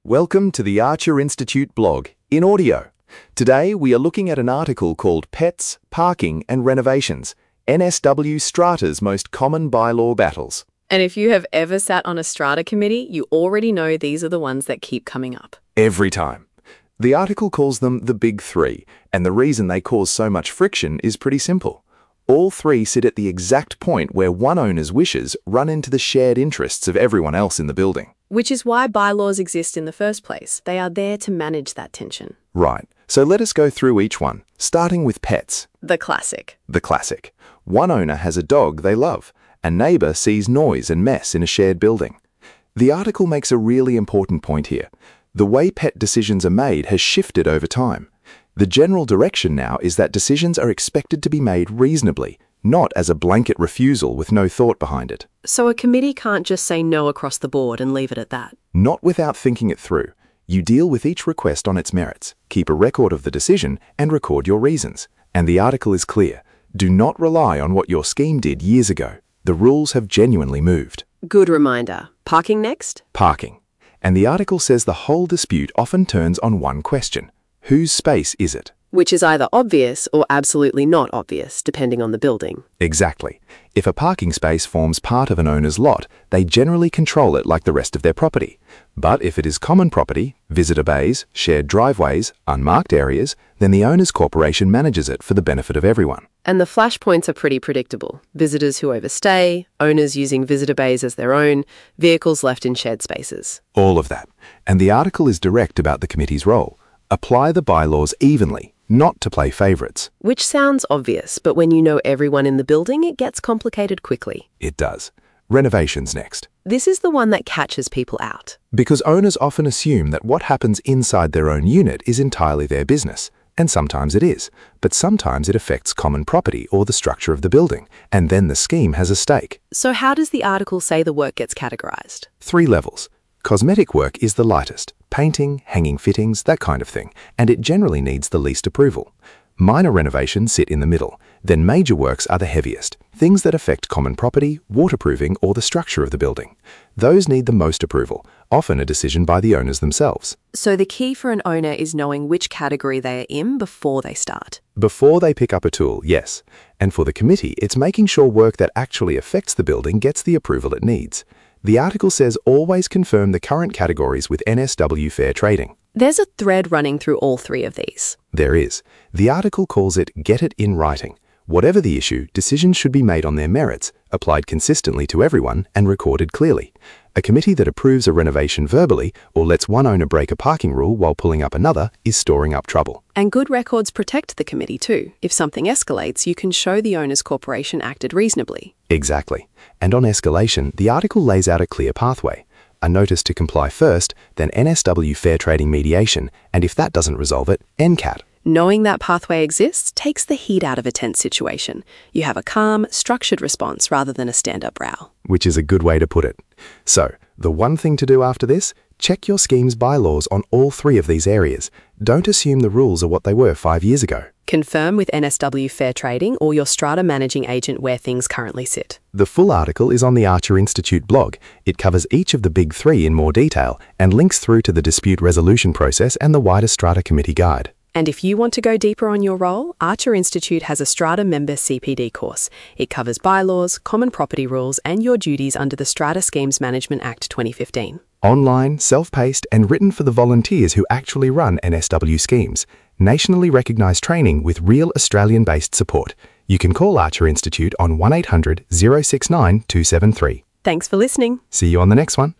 Welcome to the Archer Institute blog in audio. Today we are looking at an article called Pets, Parking and Renovations, NSW Strata's Most Common Bylaw Battles. And if you have ever sat on a strata committee, you already know these are the ones that keep coming up. Every time. The article calls them the Big Three, and the reason they cause so much friction is pretty simple. All three sit at the exact point where one owner's wishes run into the shared interests of everyone else in the building. Which is why bylaws exist in the first place. They are there to manage that tension. Right, so let us go through each one, starting with pets. The classic. The classic. One owner has a dog they love. A neighbor sees noise and mess in a shared building. The article makes a really important point here. The way pet decisions are made has shifted over time. The general direction now is that decisions are expected to be made reasonably, not as a blanket refusal with no thought behind it. So a committee can't just say no across the board and leave it at that. Not without thinking it through. You deal with each request on its merits, keep a record of the decision, and record your reasons. And the article is clear. Do not rely on what your scheme did years ago. The rules have genuinely moved. Good reminder. Parking next? Parking. And the article says the whole dispute often turns on one question. Whose space is it? Which is either obvious or absolutely not obvious, depending on the building. Exactly. If a parking space forms part of an owner's lot, they generally control it like the rest of their property. But if it is common property, visitor bays, shared driveways, unmarked areas, then the owner's corporation manages it for the benefit of everyone. And the flashpoints are pretty predictable. Visitors who overstay, owners using visitor bays as their own, vehicles left in shared spaces. All of that. And the article is direct about the committee's role. Apply the bylaws evenly, not to play favorites. Which sounds obvious, but when you know everyone in the building, it gets complicated quickly. It does. Renovations next. This is the one that catches people out. Because owners often assume that what happens inside their own unit is entirely their business. And sometimes it is, but sometimes it affects common property or the structure of the building, and then the scheme has a stake. So how does the article say the work gets categorized? 3 levels. Cosmetic work is the lightest. Painting, hanging fittings, that kind of thing, and it generally needs the least approval. Minor renovations sit in the middle. Then major works are the heaviest, things that affect common property, waterproofing, or the structure of the building. Those need the most approval, often a decision by the owners themselves. So the key for an owner is knowing which category they are in before they start. Before they pick up a tool, yes. And for the committee, it's making sure work that actually affects the building gets the approval it needs. The article says always confirm the current categories with NSW Fair Trading. There's a thread running through all 3 of these. There is. The article calls it Get It in Writing. Whatever the issue, decisions should be made on their merits, applied consistently to everyone, and recorded clearly. A committee that approves a renovation verbally or lets one owner break a parking rule while pulling up another is storing up trouble. And good records protect the committee too. If something escalates, you can show the owner's corporation acted reasonably. Exactly. And on escalation, the article lays out a clear pathway. A notice to comply first, then NSW Fair Trading mediation, and if that doesn't resolve it, NCAT. Knowing that pathway exists takes the heat out of a tense situation. You have a calm, structured response rather than a stand-up row. Which is a good way to put it. So, the one thing to do after this, check your scheme's bylaws on all 3 of these areas. Don't assume the rules are what they were 5 years ago. Confirm with NSW Fair Trading or your strata managing agent where things currently sit. The full article is on the Archer Institute blog. It covers each of the big 3 in more detail and links through to the dispute resolution process and the wider strata committee guide. And if you want to go deeper on your role, Archer Institute has a Strata member CPD course. It covers bylaws, common property rules, and your duties under the Strata Schemes Management Act 2015. Online, self-paced, and written for the volunteers who actually run NSW schemes. Nationally recognised training with real Australian-based support. You can call Archer Institute on 1800 069 273. Thanks for listening. See you on the next one.